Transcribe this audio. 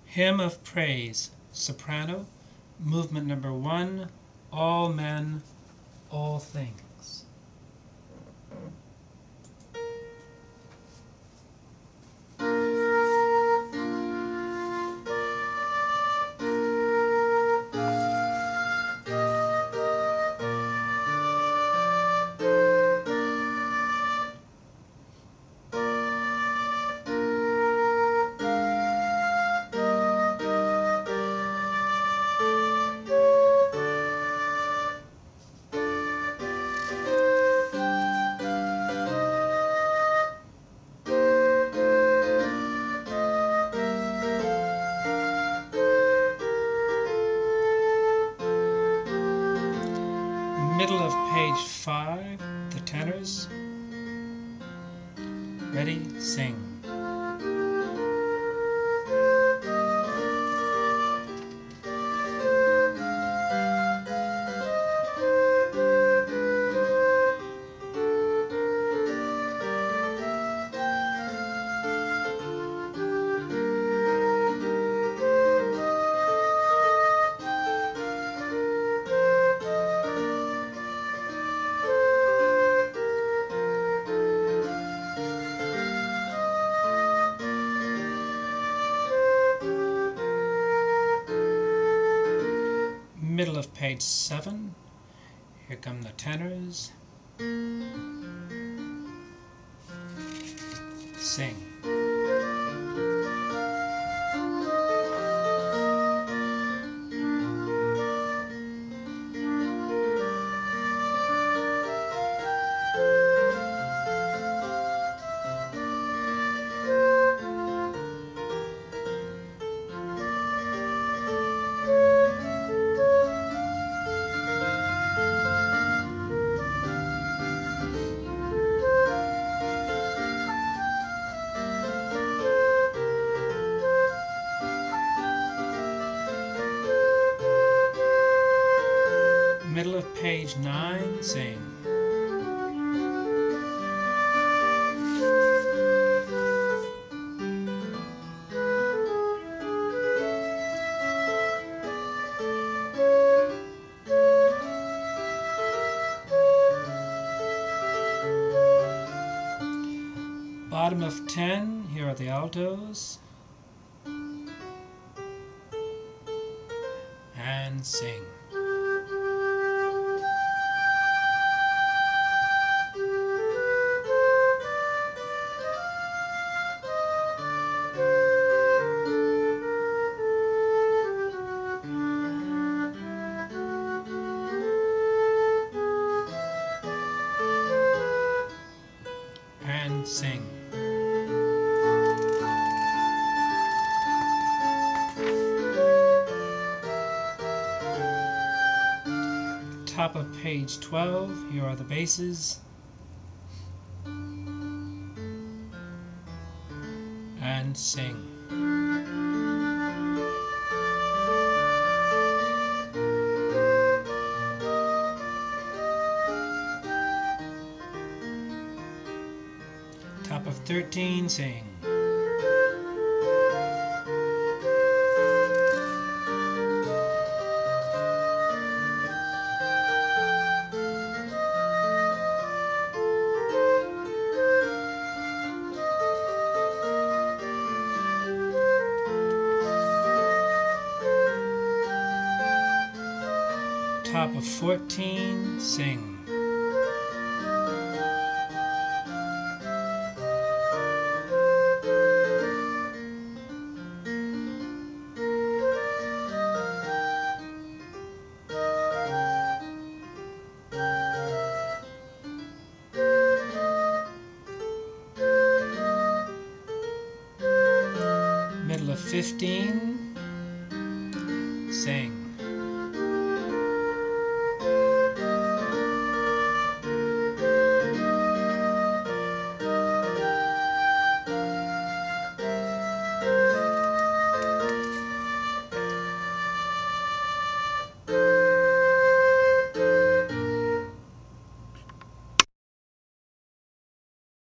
Hymn of Praise, soprano, movement number 1, all men, all things. Middle of page 5, the tenors. Ready, sing. Middle of page 7, here come the tenors. Sing. Middle of page 9, sing. Bottom of 10, here are the altos. And sing. And sing. Top of page 12, here are the basses. And sing. Top of 13, sing. Top of 14, sing. Middle of 15, sing.